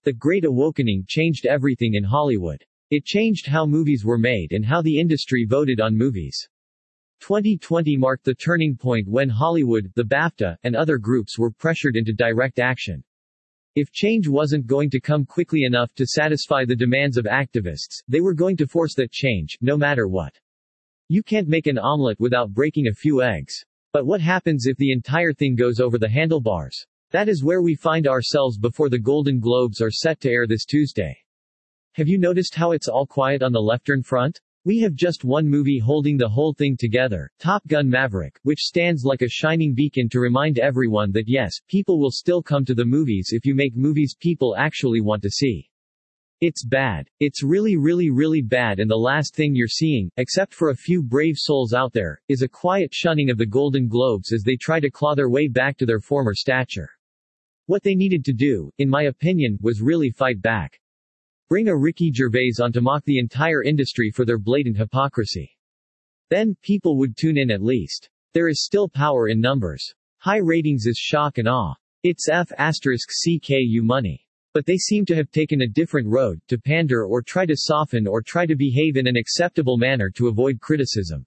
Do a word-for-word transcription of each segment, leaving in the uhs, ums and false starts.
The Great Awakening changed everything in Hollywood. It changed how movies were made and how the industry voted on movies. twenty twenty marked the turning point when Hollywood, the BAFTA, and other groups were pressured into direct action. If change wasn't going to come quickly enough to satisfy the demands of activists, they were going to force that change, no matter what. You can't make an omelet without breaking a few eggs. But what happens if the entire thing goes over the handlebars? That is where we find ourselves before the Golden Globes are set to air this Tuesday. Have you noticed how it's all quiet on the Leftern front? We have just one movie holding the whole thing together, Top Gun Maverick, which stands like a shining beacon to remind everyone that yes, people will still come to the movies if you make movies people actually want to see. It's bad. It's really really really bad, and the last thing you're seeing, except for a few brave souls out there, is a quiet shunning of the Golden Globes as they try to claw their way back to their former stature. What they needed to do, in my opinion, was really fight back. Bring a Ricky Gervais on to mock the entire industry for their blatant hypocrisy. Then, people would tune in at least. There is still power in numbers. High ratings is shock and awe. It's F asterisk C K U money. But they seem to have taken a different road, to pander or try to soften or try to behave in an acceptable manner to avoid criticism.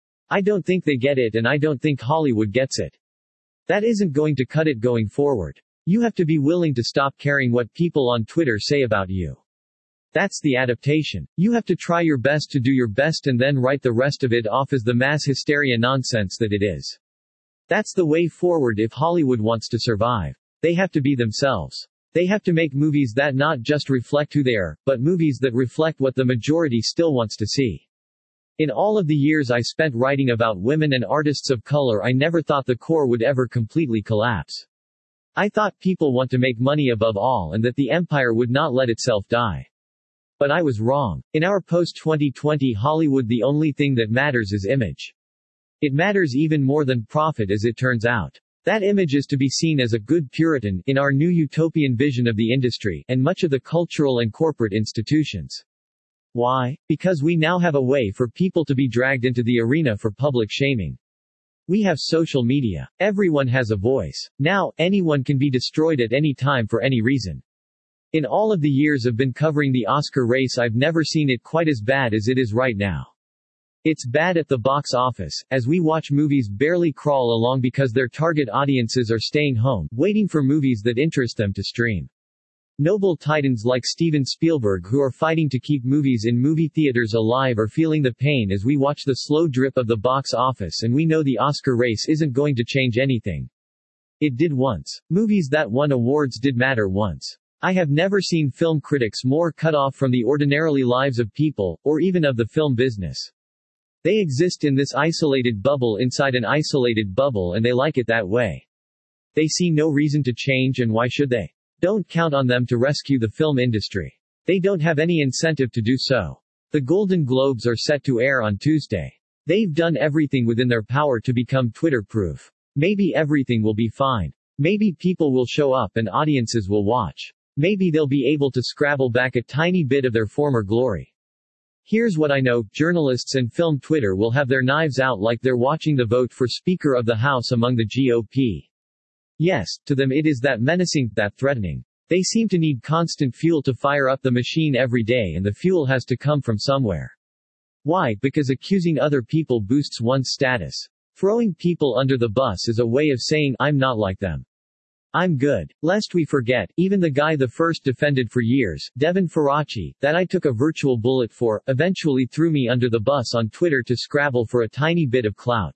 I don't think they get it, and I don't think Hollywood gets it. That isn't going to cut it going forward. You have to be willing to stop caring what people on Twitter say about you. That's the adaptation. You have to try your best to do your best and then write the rest of it off as the mass hysteria nonsense that it is. That's the way forward if Hollywood wants to survive. They have to be themselves. They have to make movies that not just reflect who they are, but movies that reflect what the majority still wants to see. In all of the years I spent writing about women and artists of color, I never thought the core would ever completely collapse. I thought people want to make money above all and that the empire would not let itself die. But I was wrong. In our post twenty twenty Hollywood, the only thing that matters is image. It matters even more than profit, as it turns out. That image is to be seen as a good Puritan, in our new utopian vision of the industry, and much of the cultural and corporate institutions. Why? Because we now have a way for people to be dragged into the arena for public shaming. We have social media. Everyone has a voice. Now, anyone can be destroyed at any time for any reason. In all of the years I've been covering the Oscar race, I've never seen it quite as bad as it is right now. It's bad at the box office, as we watch movies barely crawl along because their target audiences are staying home, waiting for movies that interest them to stream. Noble titans like Steven Spielberg, who are fighting to keep movies in movie theaters alive, are feeling the pain as we watch the slow drip of the box office, and we know the Oscar race isn't going to change anything. It did once. Movies that won awards did matter once. I have never seen film critics more cut off from the ordinarily lives of people, or even of the film business. They exist in this isolated bubble inside an isolated bubble, and they like it that way. They see no reason to change, and why should they? Don't count on them to rescue the film industry. They don't have any incentive to do so. The Golden Globes are set to air on Tuesday. They've done everything within their power to become Twitter-proof. Maybe everything will be fine. Maybe people will show up and audiences will watch. Maybe they'll be able to scrabble back a tiny bit of their former glory. Here's what I know, journalists and film Twitter will have their knives out like they're watching the vote for Speaker of the House among the G O P. Yes, to them it is that menacing, that threatening. They seem to need constant fuel to fire up the machine every day, and the fuel has to come from somewhere. Why? Because accusing other people boosts one's status. Throwing people under the bus is a way of saying, I'm not like them. I'm good. Lest we forget, even the guy the first defended for years, Devin Faraci, that I took a virtual bullet for, eventually threw me under the bus on Twitter to scrabble for a tiny bit of clout.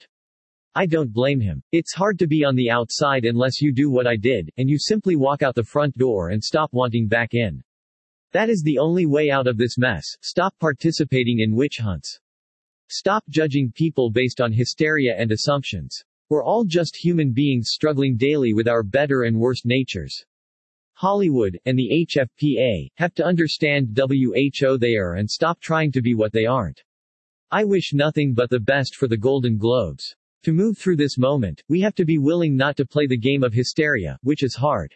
I don't blame him. It's hard to be on the outside unless you do what I did, and you simply walk out the front door and stop wanting back in. That is the only way out of this mess. Stop participating in witch hunts. Stop judging people based on hysteria and assumptions. We're all just human beings struggling daily with our better and worse natures. Hollywood, and the H F P A, have to understand who they are and stop trying to be what they aren't. I wish nothing but the best for the Golden Globes. To move through this moment, we have to be willing not to play the game of hysteria, which is hard.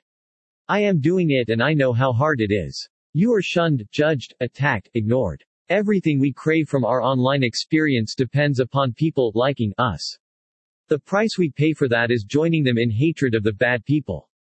I am doing it and I know how hard it is. You are shunned, judged, attacked, ignored. Everything we crave from our online experience depends upon people liking us. The price we pay for that is joining them in hatred of the bad people.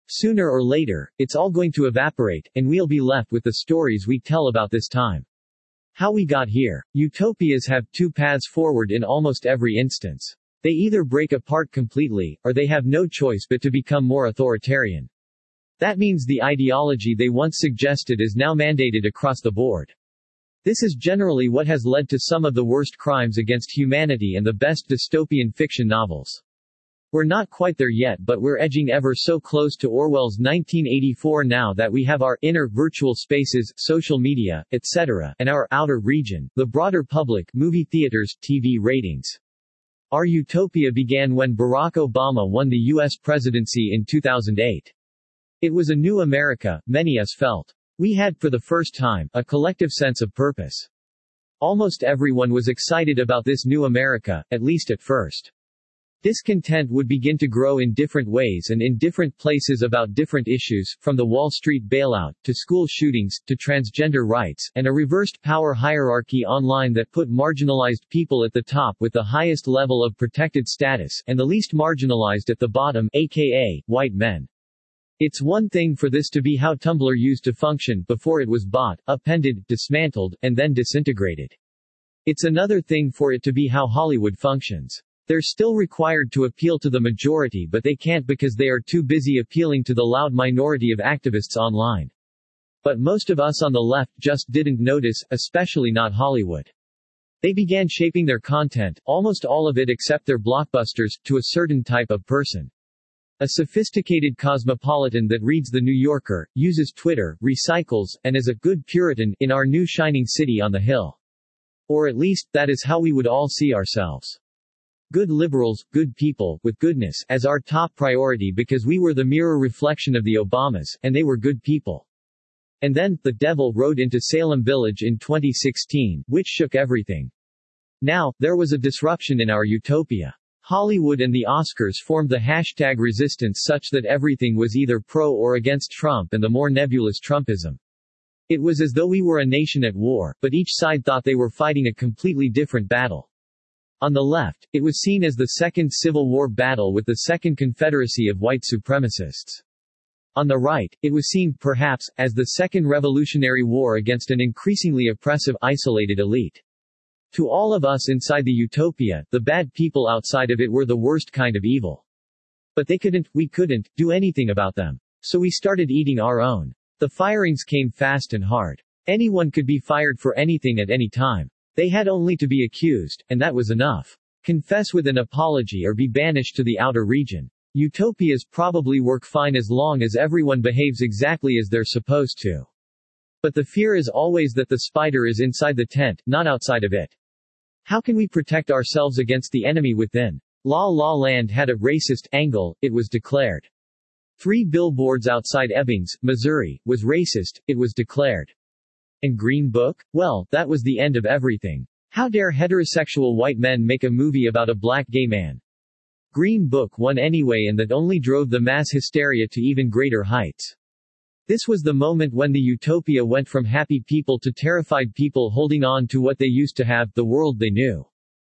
Sooner or later, it's all going to evaporate, and we'll be left with the stories we tell about this time. How we got here. Utopias have two paths forward in almost every instance. They either break apart completely, or they have no choice but to become more authoritarian. That means the ideology they once suggested is now mandated across the board. This is generally what has led to some of the worst crimes against humanity and the best dystopian fiction novels. We're not quite there yet, but we're edging ever so close to Orwell's nineteen eighty-four now that we have our inner virtual spaces, social media, et cetera, and our outer region, the broader public, movie theaters, T V ratings. Our utopia began when Barack Obama won the U S presidency in two thousand eight. It was a new America, many us felt. We had, for the first time, a collective sense of purpose. Almost everyone was excited about this new America, at least at first. Discontent would begin to grow in different ways and in different places about different issues, from the Wall Street bailout, to school shootings, to transgender rights, and a reversed power hierarchy online that put marginalized people at the top with the highest level of protected status, and the least marginalized at the bottom, aka, white men. It's one thing for this to be how Tumblr used to function, before it was bought, appended, dismantled, and then disintegrated. It's another thing for it to be how Hollywood functions. They're still required to appeal to the majority, but they can't because they are too busy appealing to the loud minority of activists online. But most of us on the left just didn't notice, especially not Hollywood. They began shaping their content, almost all of it except their blockbusters, to a certain type of person. A sophisticated cosmopolitan that reads The New Yorker, uses Twitter, recycles, and is a good Puritan, in our new shining city on the hill. Or at least, that is how we would all see ourselves. Good liberals, good people, with goodness, as our top priority because we were the mirror reflection of the Obamas, and they were good people. And then, the devil rode into Salem Village in twenty sixteen, which shook everything. Now, there was a disruption in our utopia. Hollywood and the Oscars formed the hashtag resistance such that everything was either pro or against Trump and the more nebulous Trumpism. It was as though we were a nation at war, but each side thought they were fighting a completely different battle. On the left, it was seen as the Second Civil War battle with the Second Confederacy of white supremacists. On the right, it was seen, perhaps, as the Second Revolutionary War against an increasingly oppressive, isolated elite. To all of us inside the utopia, the bad people outside of it were the worst kind of evil. But they couldn't, we couldn't, do anything about them. So we started eating our own. The firings came fast and hard. Anyone could be fired for anything at any time. They had only to be accused, and that was enough. Confess with an apology or be banished to the outer region. Utopias probably work fine as long as everyone behaves exactly as they're supposed to. But the fear is always that the spider is inside the tent, not outside of it. How can we protect ourselves against the enemy within? La La Land had a racist angle, it was declared. Three billboards outside Ebbings, Missouri, was racist, it was declared. And Green Book? Well, that was the end of everything. How dare heterosexual white men make a movie about a black gay man? Green Book won anyway, and that only drove the mass hysteria to even greater heights. This was the moment when the utopia went from happy people to terrified people holding on to what they used to have, the world they knew.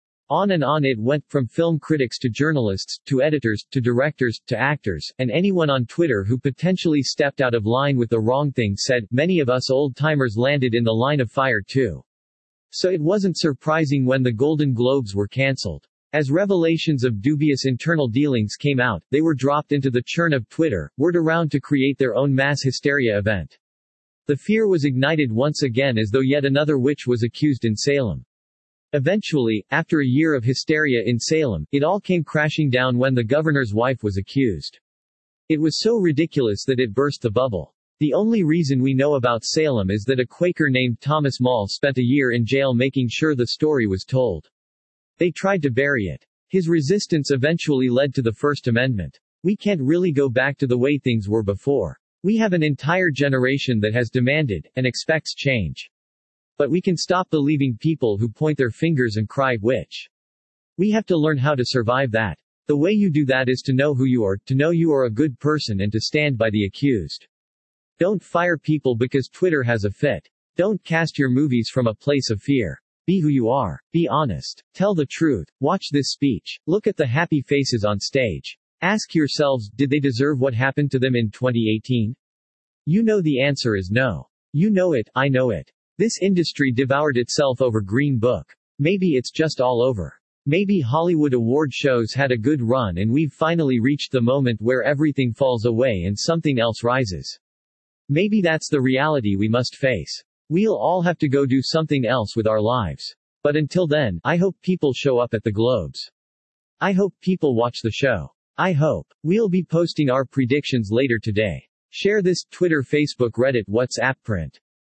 On and on it went, from film critics to journalists, to editors, to directors, to actors, and anyone on Twitter who potentially stepped out of line with the wrong thing said. Many of us old-timers landed in the line of fire too. So it wasn't surprising when the Golden Globes were cancelled. As revelations of dubious internal dealings came out, they were dropped into the churn of Twitter, word around to create their own mass hysteria event. The fear was ignited once again as though yet another witch was accused in Salem. Eventually, after a year of hysteria in Salem, it all came crashing down when the governor's wife was accused. It was so ridiculous that it burst the bubble. The only reason we know about Salem is that a Quaker named Thomas Mall spent a year in jail making sure the story was told. They tried to bury it. His resistance eventually led to the First Amendment. We can't really go back to the way things were before. We have an entire generation that has demanded, and expects change. But we can stop believing people who point their fingers and cry, witch. We have to learn how to survive that. The way you do that is to know who you are, to know you are a good person, and to stand by the accused. Don't fire people because Twitter has a fit. Don't cast your movies from a place of fear. Be who you are. Be honest. Tell the truth. Watch this speech. Look at the happy faces on stage. Ask yourselves, did they deserve what happened to them in twenty eighteen? You know the answer is no. You know it, I know it. This industry devoured itself over Green Book. Maybe it's just all over. Maybe Hollywood award shows had a good run and we've finally reached the moment where everything falls away and something else rises. Maybe that's the reality we must face. We'll all have to go do something else with our lives. But until then, I hope people show up at the Globes. I hope people watch the show. I hope. We'll be posting our predictions later today. Share this, Twitter, Facebook, Reddit, WhatsApp, print.